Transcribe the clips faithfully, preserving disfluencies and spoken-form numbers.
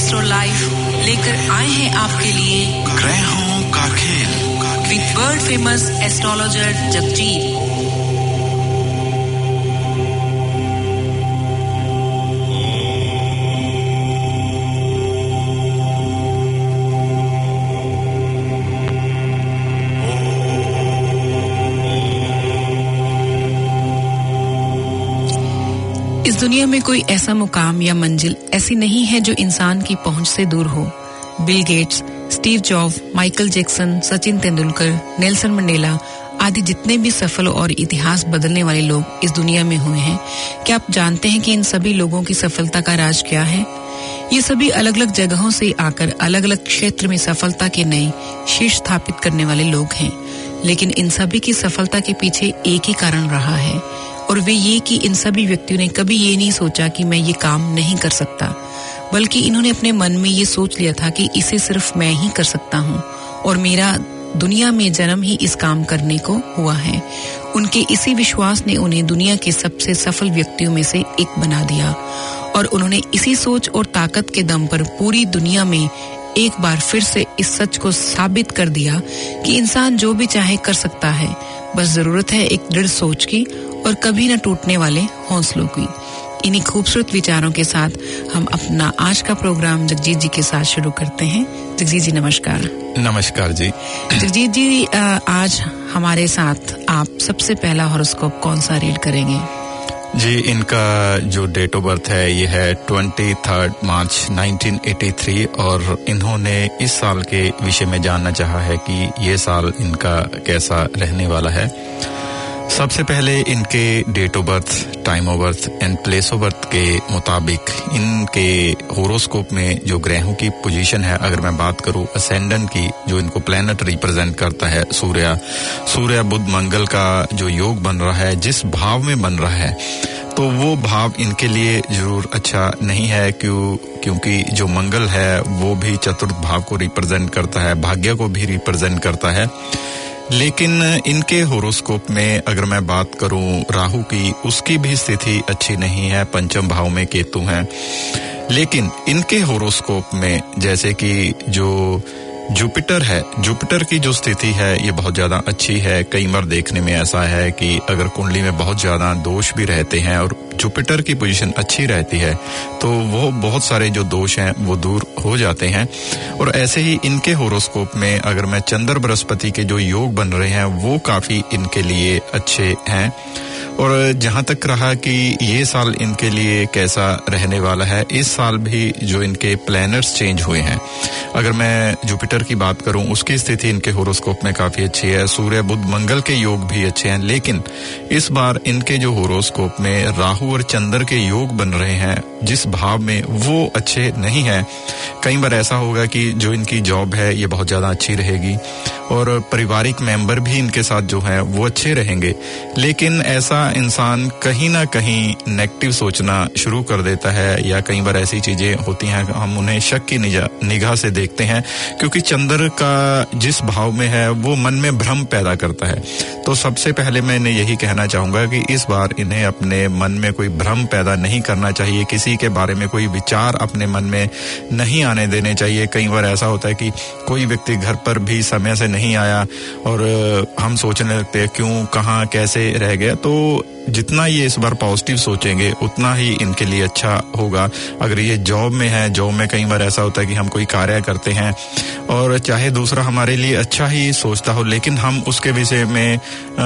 Astro life लेकर आए हैं आपके लिए ग्रहों का खेल with world famous astrologer Jagjit. इस दुनिया में कोई ऐसा मुकाम या मंजिल ऐसी नहीं है जो इंसान की पहुंच से दूर हो। Bill Gates, Steve Jobs, Michael Jackson, Sachin Tendulkar, Nelson Mandela आदि जितने भी सफल और इतिहास बदलने वाले लोग इस दुनिया में हुए हैं, क्या आप जानते हैं कि इन सभी लोगों की सफलता का राज क्या है? ये सभी अलग-अलग जगहों से आकर अलग-अलग क्षेत्र में सफलता के नए शीर्ष स्थापित करने वाले लोग हैं, लेकिन इन सभी की सफलता के पीछे एक ही कारण रहा है और वे ये कि इन सभी व्यक्तियों ने कभी ये नहीं सोचा कि मैं ये काम नहीं कर सकता, बल्कि इन्होंने अपने मन में ये सोच लिया था कि इसे सिर्फ मैं ही कर सकता हूँ और मेरा दुनिया में जन्म ही इस काम करने को हुआ है। उनके इसी विश्वास ने उन्हें दुनिया के सबसे सफल व्यक्तियों में से एक बना दिया और उन्होंने इसी सोच और ताकत के दम पर पूरी दुनिया में एक बार फिर से इस सच को साबित कर दिया कि इंसान जो भी चाहे कर सकता है, बस जरूरत है एक दृढ़ सोच की और कभी न टूटने वाले हौसलों की। इन्हीं खूबसूरत विचारों के साथ हम अपना आज का प्रोग्राम जगजीत जी के साथ शुरू करते हैं। जगजीत जी नमस्कार। नमस्कार जी। जगजीत जी आज हमारे साथ आप सबसे पहला हॉरोस्कोप कौन सा रीड करेंगे? जी, इनका जो डेट ऑफ बर्थ है ये है तेईस मार्च नाइनटीन एटी थ्री और इन्होंने इस साल के विषय में जानना चाहा है कि ये साल इनका कैसा रहने वाला है। सबसे पहले इनके date of birth, time of birth and place of birth के मुताबिक इनके होरोस्कोप में जो ग्रहों की पोजीशन है, अगर मैं बात करूं असेंडेंट की, जो इनको प्लैनेट रिप्रेजेंट करता है, सूर्य सूर्य बुध मंगल का जो योग बन रहा है, जिस भाव में बन रहा है, तो वो भाव इनके लिए जरूर अच्छा नहीं है। क्यों? क्योंकि जो मंगल है वो भी चतुर्थ भाव को रिप्रेजेंट करता है, भाग्य को भी रिप्रेजेंट करता है। लेकिन इनके होरोस्कोप में अगर मैं बात करूं राहु की, उसकी भी स्थिति अच्छी नहीं है, पंचम भाव में केतु हैं। लेकिन इनके होरोस्कोप में जैसे कि जो जुपिटर है, जुपिटर की जो स्थिति है ये बहुत ज्यादा अच्छी है। कई बार देखने में ऐसा है कि अगर कुंडली में बहुत ज्यादा दोष भी रहते हैं और जुपिटर की पोजीशन अच्छी रहती है तो वो बहुत सारे जो दोष हैं वो दूर हो जाते हैं। और ऐसे ही इनके होरोस्कोप में अगर मैं चंद्र बृहस्पति के जो योग बन रहे हैं वो काफी इनके लिए अच्छे हैं। और जहां तक रहा कि ये साल इनके लिए कैसा रहने वाला है, इस साल भी जो इनके प्लैनेट्स चेंज हुए हैं, अगर मैं जुपिटर की बात करूं उसकी स्थिति इनके होरोस्कोप में काफी अच्छी है। सूर्य बुध मंगल के योग भी अच्छे हैं, लेकिन इस बार इनके जो होरोस्कोप में राहु और चंद्र के योग बन रहे हैं जिस भाव में, वो अच्छे नहीं है। कई बार ऐसा होगा कि जो इनकी जॉब है ये बहुत ज्यादा अच्छी रहेगी और पारिवारिक मेंबर भी इनके साथ जो है वो अच्छे रहेंगे, लेकिन ऐसा इंसान कहीं ना कहीं नेगेटिव सोचना शुरू कर देता है, या कई बार ऐसी चीजें होती हैं हम उन्हें शक की निगाह से देखते हैं, क्योंकि चंद्र का जिस भाव में है वो मन में भ्रम पैदा करता है। तो सबसे पहले मैं इन्हें यही कहना चाहूंगा कि इस बार इन्हें अपने मन में कोई भ्रम पैदा नहीं करना चाहिए, किसी के बारे में कोई विचार अपने मन में नहीं आने देने चाहिए। कई बार ऐसा होता है कि कोई व्यक्ति घर पर भी समय से नहीं आया और हम सोचने लगते हैं क्यों, कहाँ, कैसे रह गया। तो जितना ये इस बार पॉजिटिव सोचेंगे उतना ही इनके लिए अच्छा होगा। अगर ये जॉब में है, जॉब में कई बार ऐसा होता है कि हम कोई कार्य करते हैं और चाहे दूसरा हमारे लिए अच्छा ही सोचता हो, लेकिन हम उसके विषय में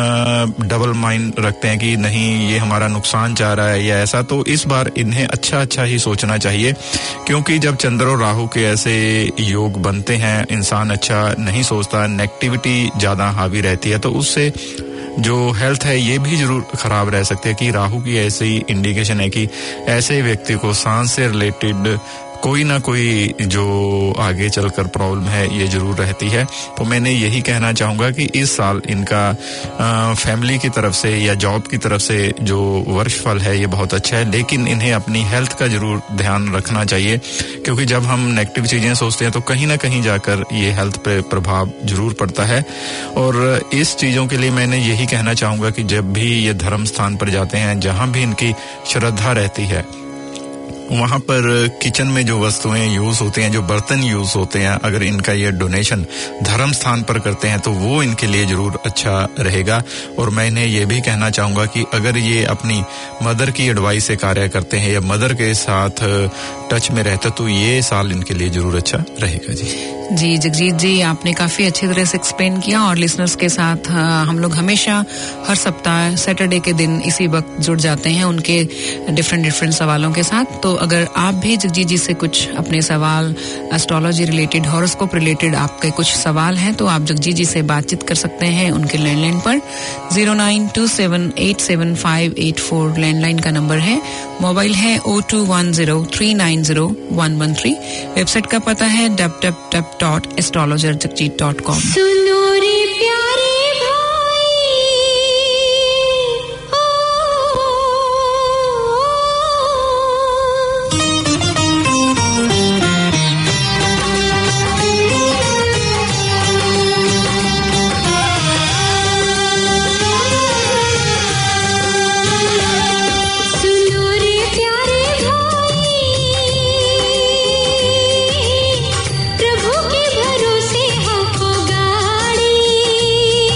डबल माइंड रखते हैं कि नहीं ये हमारा नुकसान चाह रहा है या ऐसा। तो इस बार इन्हें अच्छा अच्छा ही सोचना चाहिए, क्योंकि जब चंद्र और राहु के ऐसे योग बनते हैं इंसान अच्छा नहीं सोचता, नेगेटिविटी ज्यादा हावी रहती है, तो उससे जो हेल्थ है ये भी जरूर खराब रह सकते हैं। कि राहु की ऐसी इंडिकेशन है कि ऐसे व्यक्ति को सांस से रिलेटेड कोई ना कोई जो आगे चलकर प्रॉब्लम है ये जरूर रहती है। तो मैंने यही कहना चाहूंगा कि इस साल इनका आ, फैमिली की तरफ से या जॉब की तरफ से जो वर्षफल है ये बहुत अच्छा है, लेकिन इन्हें अपनी हेल्थ का जरूर ध्यान रखना चाहिए, क्योंकि जब हम नेगेटिव चीजें सोचते हैं तो कहीं ना कहीं जाकर ये हेल्थ पे प्रभाव जरूर पड़ता है। और इस चीजों के लिए मैंने यही कहना चाहूंगा कि जब भी ये धर्म स्थान पर जाते हैं, जहां भी इनकी श्रद्धा रहती है, वहाँ पर किचन में जो वस्तुएं यूज होते हैं, जो बर्तन यूज होते हैं, अगर इनका ये डोनेशन धर्म स्थान पर करते हैं तो वो इनके लिए जरूर अच्छा रहेगा। और मैं इन्हें ये भी कहना चाहूंगा कि अगर ये अपनी मदर की एडवाइस से कार्य करते हैं या मदर के साथ टच में रहते तो ये साल इनके लिए जरूर अच्छा रहेगा। जी जी जगजीत जी, आपने काफी अच्छी तरह से एक्सप्लेन किया और लिसनर्स के साथ हम लोग हमेशा हर सप्ताह सैटरडे के दिन इसी वक्त जुड़ जाते हैं उनके डिफरेंट डिफरेंट सवालों के साथ। तो अगर आप भी जगजीत जी से कुछ अपने सवाल एस्ट्रोलॉजी रिलेटेड, हॉरोस्कोप रिलेटेड आपके कुछ सवाल हैं तो आप जगजीत जी से बातचीत कर सकते हैं उनके लैंडलाइन पर zero nine two seven eight seven five eight four landline का नंबर है। मोबाइल है ओ two one zero three nine zero one one three. Website का पता है W W W dot astrologer Jagjit dot com. सुनो रे प्यारे प्रभु के भरोसे हमको गाड़ी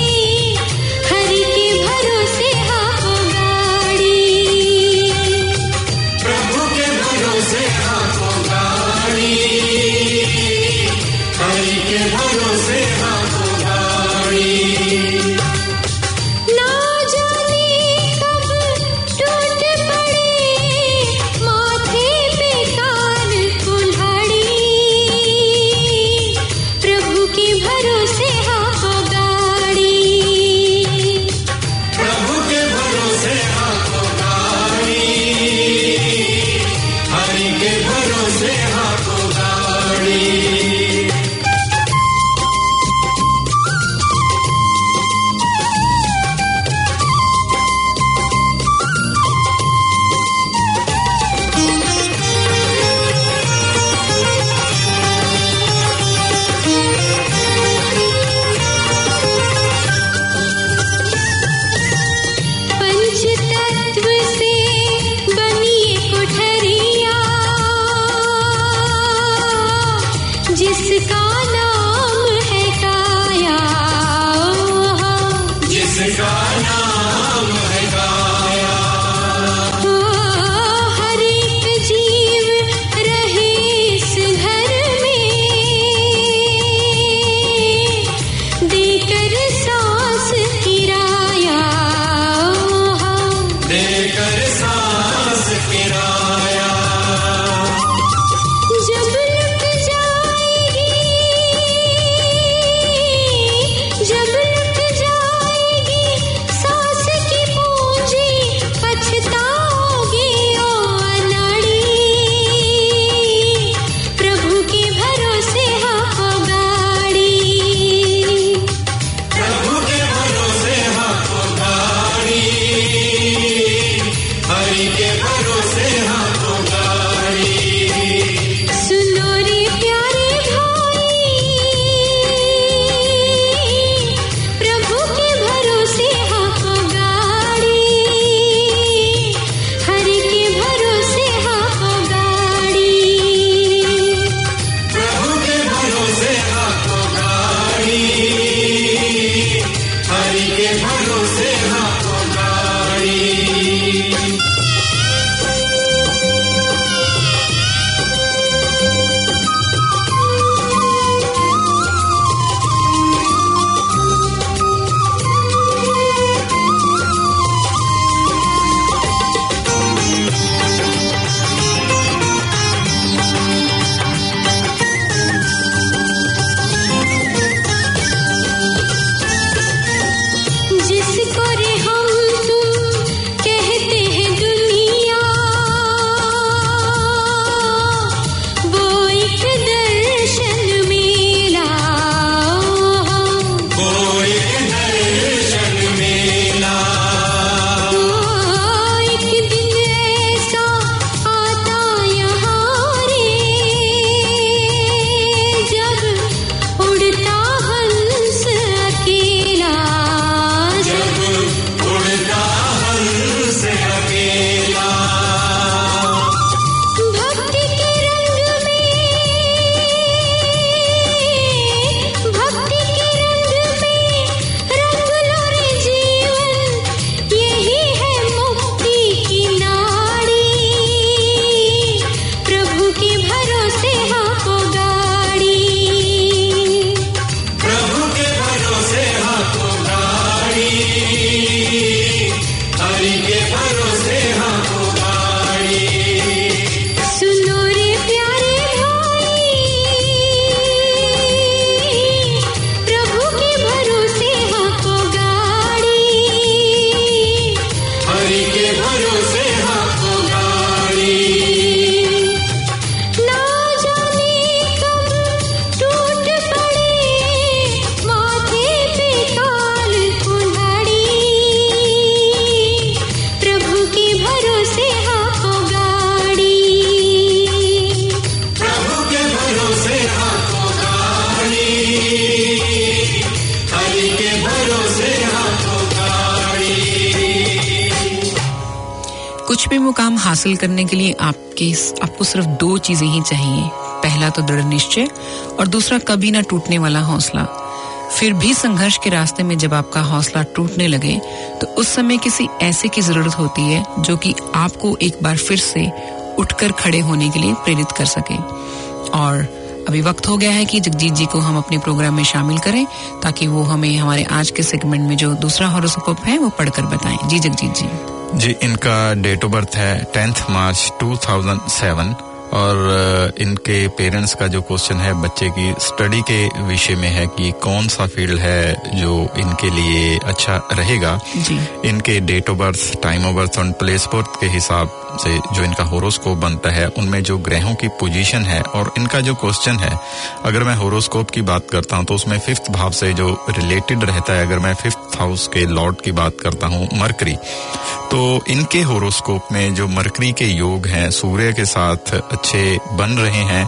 कुछ भी मुकाम हासिल करने के लिए आपके आपको सिर्फ दो चीजें ही चाहिए, पहला तो दृढ़ निश्चय और दूसरा कभी ना टूटने वाला हौसला। फिर भी संघर्ष के रास्ते में जब आपका हौसला टूटने लगे तो उस समय किसी ऐसे की जरूरत होती है जो कि आपको एक बार फिर से उठकर खड़े होने के लिए प्रेरित कर सके। और अभी वक्त हो गया है कि जगजीत जी को हम अपने प्रोग्राम में शामिल करें ताकि वो हमें हमारे आज के सेगमेंट में जो दूसरा हॉरोस्कोप है वो पढ़कर बताएं। जी जगजीत जी। जी, इनका डेट ऑफ बर्थ है tenth March two thousand seven और इनके पेरेंट्स का जो क्वेश्चन है बच्चे की स्टडी के विषय में है कि कौन सा फील्ड है जो इनके लिए अच्छा रहेगा। जी। इनके date of birth, time of birth और प्लेस बर्थ के हिसाब से जो इनका होरोस्कोप बनता है उनमें जो ग्रहों की पोजीशन है और इनका जो क्वेश्चन है, अगर मैं होरोस्कोप की बात करता हूं तो उसमें फिफ्थ भाव से जो रिलेटेड रहता है, अगर मैं फिफ्थ हाउस के लॉर्ड की बात करता हूं मरकरी, तो इनके होरोस्कोप में जो मरकरी के योग हैं सूर्य के साथ अच्छे बन रहे हैं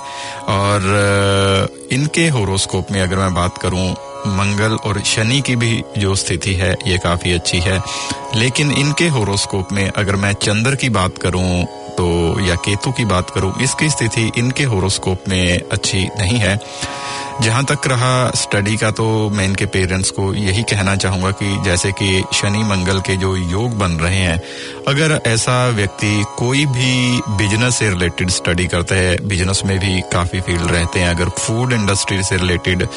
और इनके होरोस्कोप में अगर मैं बात करूं मंगल और शनि की भी जो स्थिति है ये काफी अच्छी है। लेकिन इनके होरोस्कोप में अगर मैं चंद्र की बात करूं तो या केतु की बात करूं, इसकी स्थिति इनके होरोस्कोप में अच्छी नहीं है। जहां तक रहा स्टडी का, तो मैं इनके पेरेंट्स को यही कहना चाहूंगा कि जैसे कि शनि मंगल के जो योग बन रहे हैं, अगर ऐसा व्यक्ति कोई भी बिजनेस से रिलेटेड स्टडी करता है, बिजनेस में भी काफी फील्ड रहते हैं, अगर फूड इंडस्ट्री से रिलेटेड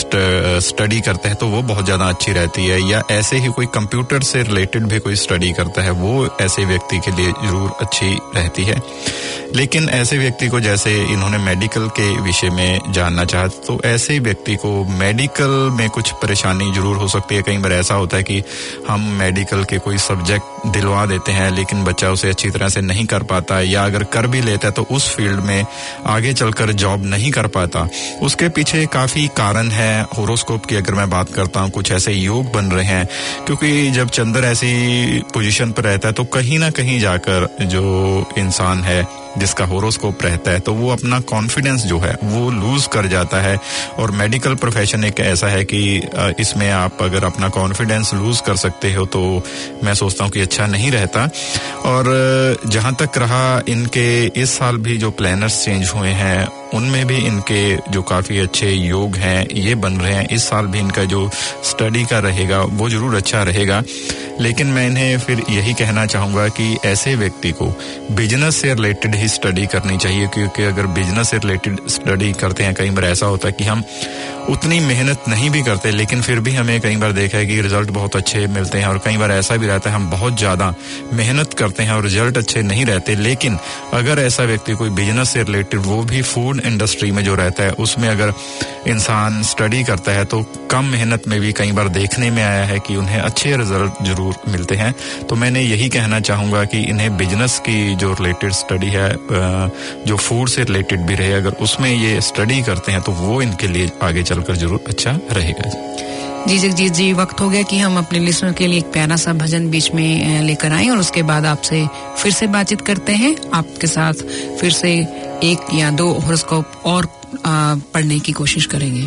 स्टडी करता है तो वो बहुत ज्यादा अच्छी रहती है, या ऐसे ही कोई कंप्यूटर से रिलेटेड भी कोई स्टडी करता है वो ऐसे व्यक्ति के लिए जरूर अच्छी रहती है। लेकिन ऐसे व्यक्ति को, जैसे इन्होंने मेडिकल के विषय में जानना चाहा, तो ऐसे व्यक्ति को मेडिकल में कुछ परेशानी जरूर हो सकती है। कई बार ऐसा होता है कि हम मेडिकल के कोई सब्जेक्ट दिलवा देते हैं लेकिन बच्चा उसे अच्छी तरह से नहीं कर पाता है, या अगर कर भी लेता है तो उस फील्ड में आगे चलकर जॉब नहीं कर पाता। उसके पीछे काफी कारण है। होरोस्कोप की अगर मैं बात करता हूँ, कुछ ऐसे योग बन रहे हैं, क्योंकि जब चंद्र ऐसी पोजीशन पर रहता है तो कहीं ना कहीं जाकर जो इंसान है जिसका होरोस्कोप रहता है तो वो अपना कॉन्फिडेंस जो है वो लूज कर जाता है। और मेडिकल प्रोफेशन एक ऐसा है कि इसमें आप अगर अपना कॉन्फिडेंस लूज कर सकते हो तो मैं सोचता हूँ कि अच्छा नहीं रहता। और जहां तक रहा इनके इस साल भी जो प्लैनर्स चेंज हुए हैं उनमें भी इनके जो काफी अच्छे योग हैं ये बन रहे हैं। इस साल भी इनका जो स्टडी का रहेगा वो जरूर अच्छा रहेगा। लेकिन मैं इन्हें फिर यही कहना चाहूंगा कि ऐसे व्यक्ति को बिजनेस से रिलेटेड ही स्टडी करनी चाहिए, क्योंकि अगर बिजनेस से रिलेटेड स्टडी करते हैं, कई बार ऐसा होता है कि हम उतनी मेहनत नहीं भी करते लेकिन फिर भी हमें कई बार देखा है कि रिजल्ट बहुत अच्छे मिलते हैं। और कई बार ऐसा भी रहता है हम बहुत ज्यादा मेहनत करते हैं और रिजल्ट अच्छे नहीं रहते। लेकिन अगर ऐसा व्यक्ति कोई बिजनेस से रिलेटेड, वो भी फूड इंडस्ट्री में जो रहता है, उसमें अगर इंसान स्टडी करता है तो कम मेहनत में भी कई बार देखने में आया है कि उन्हें अच्छे रिजल्ट जरूर मिलते हैं। तो मैंने यही कहना चाहूंगा कि इन्हें बिजनेस की जो रिलेटेड स्टडी है, जो फूड से रिलेटेड भी रहे, अगर उसमें ये स्टडी करते हैं तो वो इनके लिए आगे चलकर जरूर अच्छा रहेगा। जी जगजीत जी, वक्त हो गया कि हम अपने लिसनर के लिए एक प्यारा सा भजन बीच में लेकर आएं और उसके बाद आपसे फिर से बातचीत करते हैं। आपके साथ फिर से एक या दो होरोस्कोप और आ, पढ़ने की कोशिश करेंगे।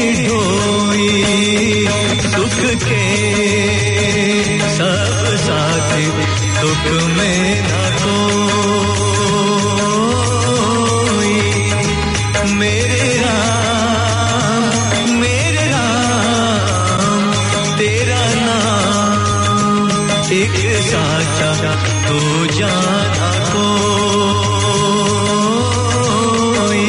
ढोई सुख के सब साथी दुख में न कोई मेरे राम मेरे राम तेरा नाम एक साचा तो जाना कोई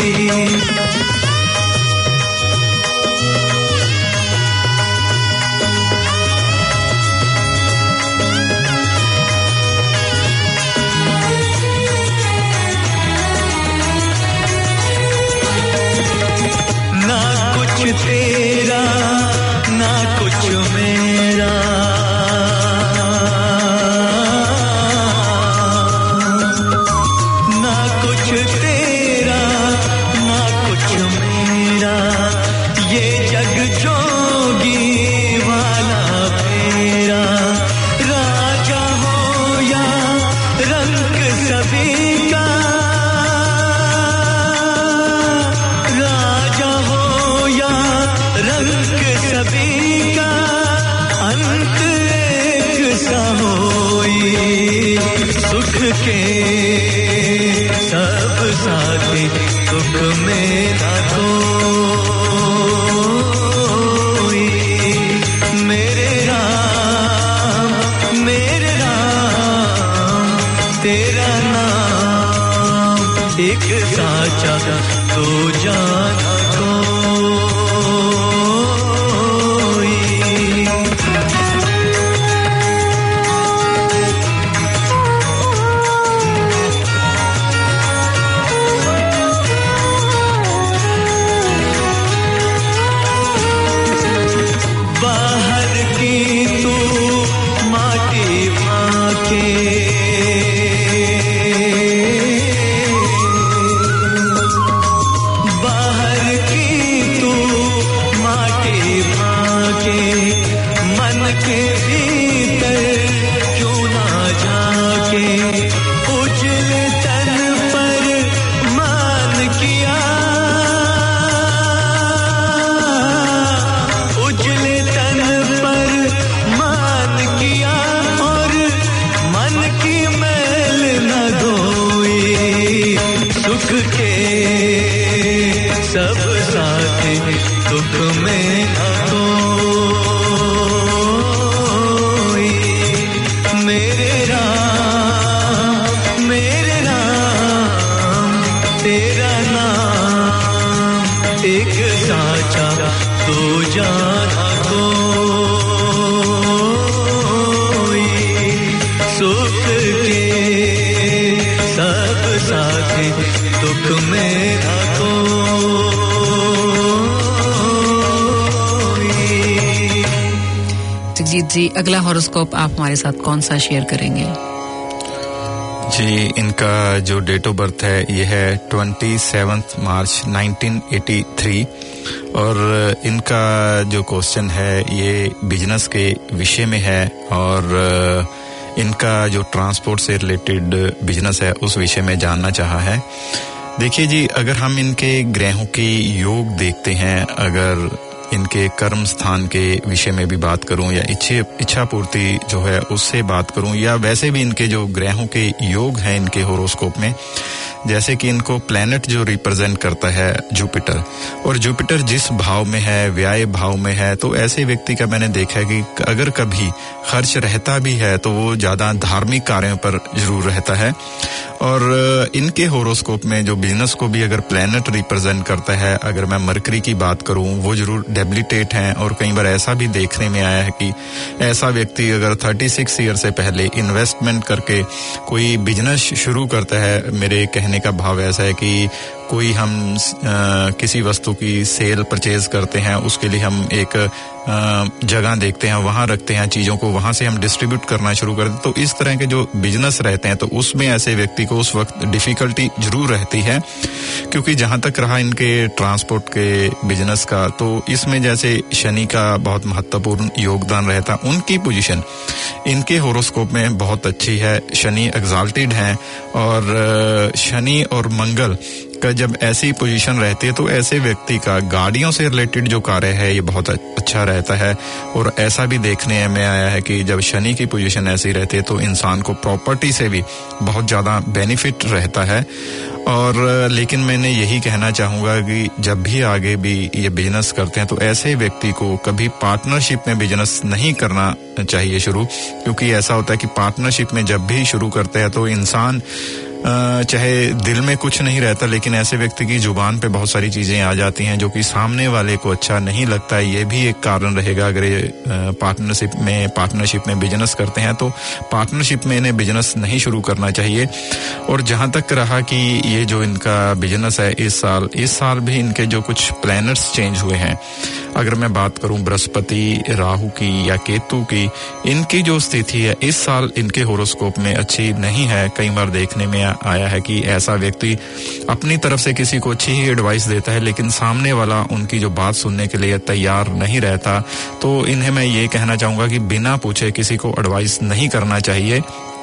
ना कुछ तेरा ना कुछ मेरा ना कुछ तेरा ना कुछ मेरा ये जग जोगी वाला फेरा राजा हो या रंग सभी का राजा हो या रंग सभी का अंत एक सा होई सुख के सब साथी दुख में न कोई मेरे राम मेरे राम तेरा नाम एक साचा तो जाना कोई बाहर की तू माटी फाके बाहर की तू माटी फाके मन के भीतर क्यों ना जाके उजले तन पर मान किया उजले तन पर मान किया और मन की मैल न धोई सुख के सब साथी दुख में न कोई मेरे राम मेरे राम तेरा नाम एक साचा तो जाना कोई सुख के सब साथी दुख में न कोई जगजीत जी अगला हॉरोस्कोप आप हमारे साथ कौन सा शेयर करेंगे? जी इनका जो डेट ऑफ बर्थ है ये है सत्ताईस मार्च नाइनटीन एटी थ्री और इनका जो क्वेश्चन है ये बिजनेस के विषय में है और इनका जो ट्रांसपोर्ट से रिलेटेड बिजनेस है उस विषय में जानना चाहा है। देखिए जी अगर हम इनके ग्रहों के योग देखते हैं अगर इनके कर्म स्थान के विषय में भी बात करूं या इच्छा इच्छा पूर्ति जो है उससे बात करूं या वैसे भी इनके जो ग्रहों के योग हैं इनके होरोस्कोप में जैसे कि इनको प्लैनेट जो रिप्रेजेंट करता है जुपिटर और जुपिटर जिस भाव में है व्यय भाव में है तो ऐसे व्यक्ति का मैंने देखा है कि अगर कभी खर्च रहता भी है तो वो ज्यादा धार्मिक कार्यों पर जरूर रहता है और इनके होरोस्कोप में जो बिजनेस को भी अगर प्लैनेट रिप्रेजेंट करता है अगर मैं मरकरी की बात करूं वो जरूर डेबिलिटेट हैं और कई बार ऐसा भी देखने में आया है कि ऐसा व्यक्ति अगर छत्तीस ईयर से पहले इन्वेस्टमेंट करके कोई बिजनेस शुरू करता है मेरे कहने का भाव ऐसा है कि कोई हम आ, किसी वस्तु की सेल परचेज करते हैं उसके लिए हम एक जगह देखते हैं वहां रखते हैं चीजों को वहां से हम डिस्ट्रीब्यूट करना शुरू करते हैं तो इस तरह के जो बिजनेस रहते हैं तो उसमें ऐसे व्यक्ति को उस वक्त डिफिकल्टी जरूर रहती है क्योंकि जहां तक रहा इनके ट्रांसपोर्ट के बिजनेस का तो इसमें जैसे शनि का बहुत महत्वपूर्ण योगदान रहता उनकी पोजीशन इनके होरोस्कोप में बहुत अच्छी है शनि एग्जाल्टेड हैं और शनि और मंगल का जब ऐसी पोजीशन रहती है तो ऐसे व्यक्ति का गाड़ियों से रिलेटेड जो कार्य है ये बहुत अच्छा रहता है। और ऐसा भी देखने में आया है कि जब शनि की पोजीशन ऐसी रहती है तो इंसान को प्रॉपर्टी से भी बहुत ज़्यादा बेनिफिट रहता है। और लेकिन मैंने यही कहना चाहूँगा कि जब भी आगे भी ये बिजनेस करते हैं तो ऐसे व्यक्ति को कभी पार्टनरशिप में बिजनेस नहीं करना चाहिए शुरू, क्योंकि ऐसा होता है कि पार्टनरशिप में जब भी शुरू करते हैं तो इंसान चाहे दिल में कुछ नहीं रहता लेकिन ऐसे व्यक्ति की जुबान पे बहुत सारी चीजें आ जाती हैं जो कि सामने वाले को अच्छा नहीं लगता है। ये भी एक कारण रहेगा। अगर ये पार्टनरशिप में पार्टनरशिप में बिजनेस करते हैं तो पार्टनरशिप में इन्हें बिजनेस नहीं शुरू करना चाहिए। और जहां तक रहा कि ये जो इनका बिजनेस है इस साल इस साल भी इनके जो कुछ प्लैनेट्स चेंज हुए हैं, अगर मैं बात करूं बृहस्पति, राहु की या केतु की, इनकी जो स्थिति है इस साल इनके होरोस्कोप में अच्छी नहीं है। कई बार देखने में आया है कि ऐसा व्यक्ति अपनी तरफ से किसी को अच्छी ही एडवाइस देता है लेकिन सामने वाला उनकी जो बात सुनने के लिए तैयार नहीं रहता। तो इन्हें मैं ये कहना चाहूंगा कि बिना पूछे किसी को एडवाइस नहीं करना चाहिए।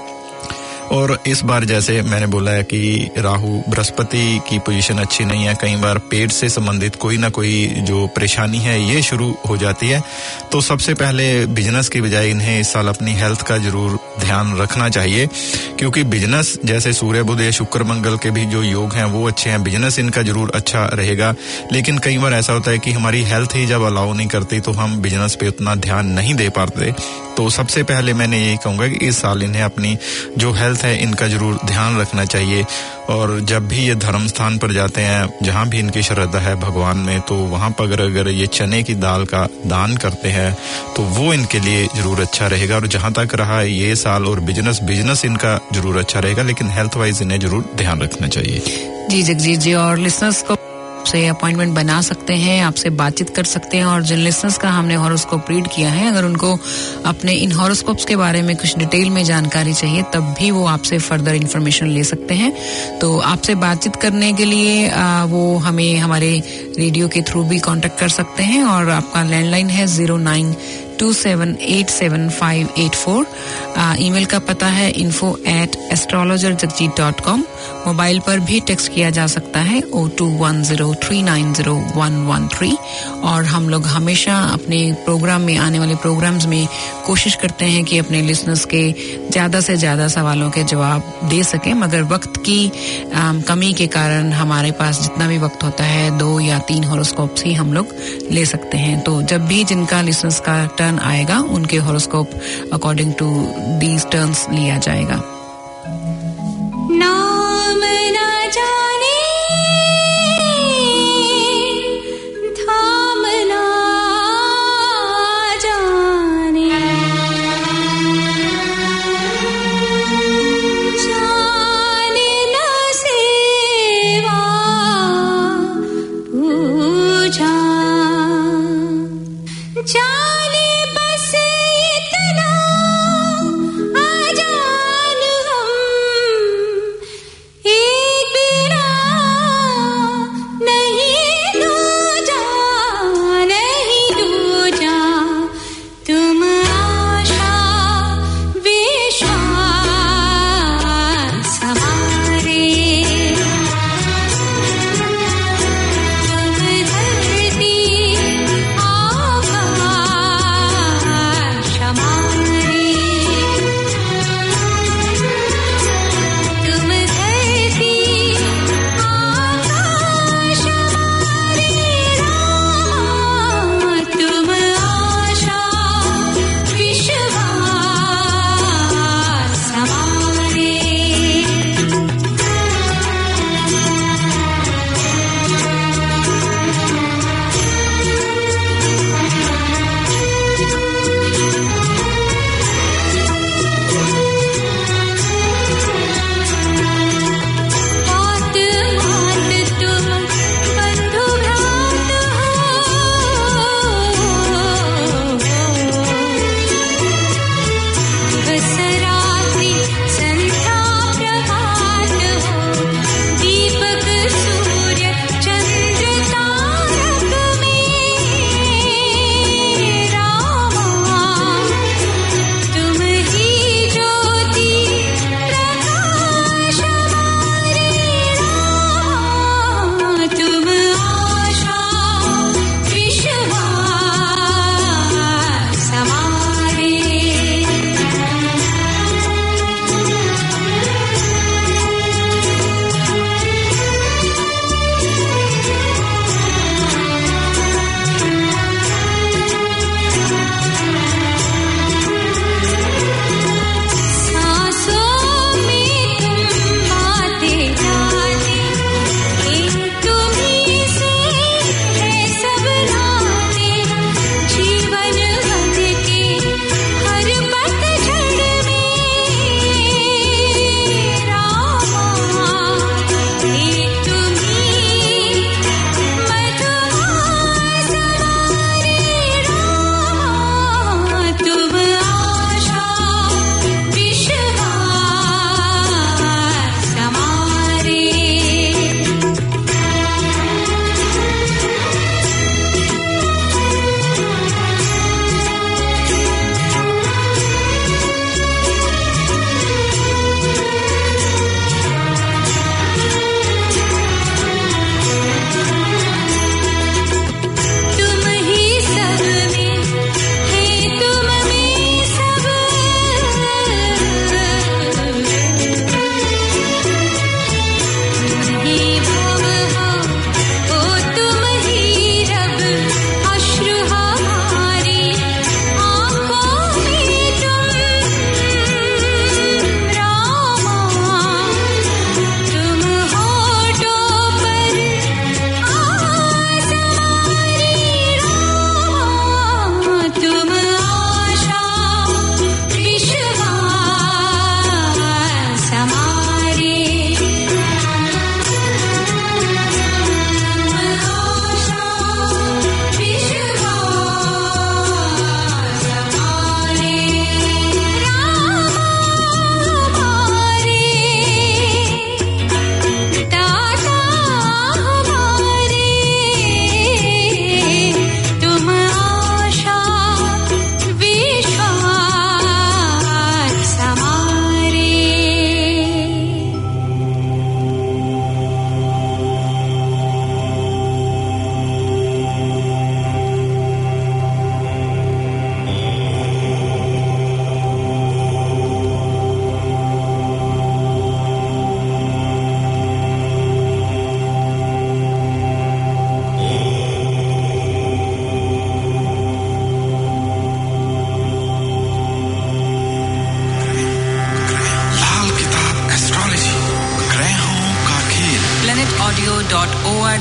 और इस बार जैसे मैंने बोला है कि राहु बृहस्पति की पोजीशन अच्छी नहीं है, कई बार पेट से संबंधित कोई ना कोई जो परेशानी है ये शुरू हो जाती है। तो सबसे पहले बिजनेस की बजाय इन्हें इस साल अपनी हेल्थ का जरूर ध्यान रखना चाहिए, क्योंकि बिजनेस जैसे सूर्य बुध या शुक्र मंगल के भी जो योग हैं वो अच्छे हैं, बिजनेस इनका जरूर अच्छा रहेगा। लेकिन कई बार ऐसा होता है कि हमारी हेल्थ ही जब अलाउ नहीं करती तो हम बिजनेस पे उतना ध्यान नहीं दे पाते। तो सबसे पहले मैंने यही कहूँगा कि इस साल इन्हें अपनी जो हेल्थ है इनका जरूर ध्यान रखना चाहिए। और जब भी ये धर्म स्थान पर जाते हैं जहाँ भी इनकी श्रद्धा है भगवान में, तो वहाँ पर अगर, अगर ये चने की दाल का दान करते हैं तो वो इनके लिए जरूर अच्छा रहेगा। और जहाँ तक रहा ये साल और बिजनेस बिजनेस इनका जरूर अच्छा रहेगा, लेकिन हेल्थ वाइज इन्हें जरूर ध्यान रखना चाहिए। जी जगजीत जी, और लिसनर्स को से अपॉइंटमेंट बना सकते हैं, आपसे बातचीत कर सकते हैं। और जिन लिसनर्स का हमने हॉरोस्कोप रीड किया है, अगर उनको अपने इन हॉरोस्कोप्स के बारे में कुछ डिटेल में जानकारी चाहिए तब भी वो आपसे फर्दर इंफॉर्मेशन ले सकते हैं। तो आपसे बातचीत करने के लिए आ, वो हमें हमारे रेडियो के थ्रू भी कांटेक्ट कर सकते हैं। और आपका लैंडलाइन है zero nine two seven eight seven five eight four. Email का पता है info at astrologer Jagjit dot com. Mobile पर भी टेक्स्ट किया जा सकता है ओ two one zero three nine zero one one three. और हम लोग हमेशा अपने प्रोग्राम में, आने वाले प्रोग्राम्स में कोशिश करते हैं कि अपने लिसनर्स के ज्यादा से ज्यादा सवालों के जवाब दे सकें, मगर वक्त की आम, कमी के कारण हमारे पास जितना भी वक्त होता है दो या तीन हॉरोस्कोप्स ही हम लोग ले सकते हैं। तो जब भी जिनका लिसनर्स का टर्न आएगा उनके horoscope according to these turns लिया जाएगा। नाम न जाने धाम न जाने, जाने न सेवा पूजा, जाने बस इतना अजान हम, एक बिना नहीं दूजा, नहीं दूजा, तुम आशा विश्वास हमारे, तुम धरती आकाश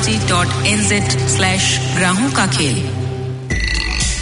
डॉट एन जेड स्लैश ग्राहों का खेल।